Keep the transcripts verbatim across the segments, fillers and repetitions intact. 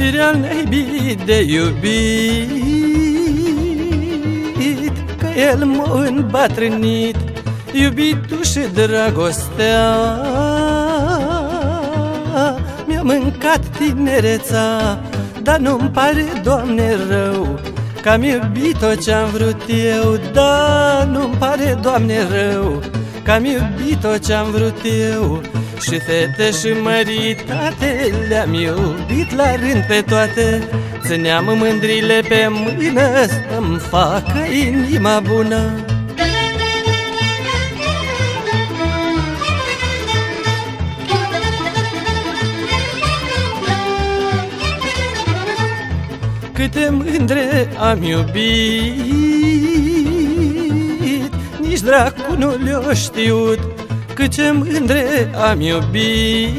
Firea naibii de iubit, că el m-a îmbătrânit, iubitul și dragostea mi-a mâncat tinereța. Dar nu-mi pare, Doamne, rău că am iubit tot ce-am vrut eu. Dar nu-mi pare, Doamne, rău că am iubit tot ce-am vrut eu. Și fete și măritate le-am iubit la rând pe toate. Țineam mândrile pe mână să-mi facă inima bună. Câte mândre am iubit, nici dracu nu le-o știut. Câte mândre am iubit,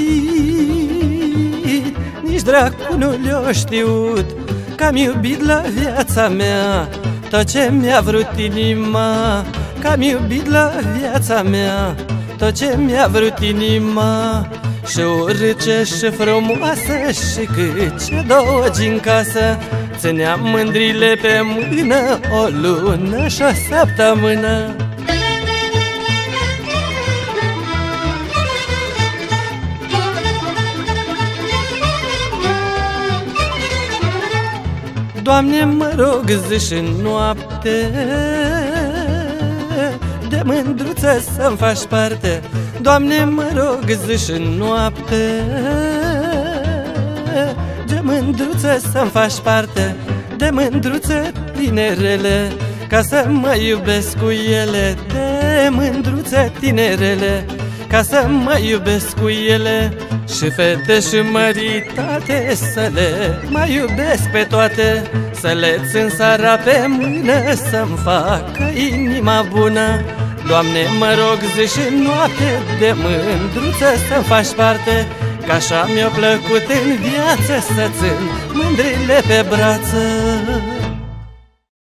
nici dracu nu le-o știut. Că am iubit la viața mea tot ce mi-a vrut inima. Că am iubit la viața mea tot ce mi-a vrut inima. Și urâce și frumoasă și cât ce dogi în casă. Țineam mândrile pe mână o lună și o săptămână. Doamne, mă rog zi și noapte de mândruță să-mi faci parte. Doamne, mă rog zi și noapte de mândruță să-mi faci parte. De mândruță tinerele, ca să mă iubesc cu ele. De mândruță tinerele, ca să mă iubesc cu ele. Și fete și măritate să le mai iubesc pe toate. Să le țin seara pe mână să-mi facă inima bună. Doamne, mă rog zi și noapte de mândruță să-mi faci parte. Că așa mi-a plăcut în viață să țin mândrile pe brață.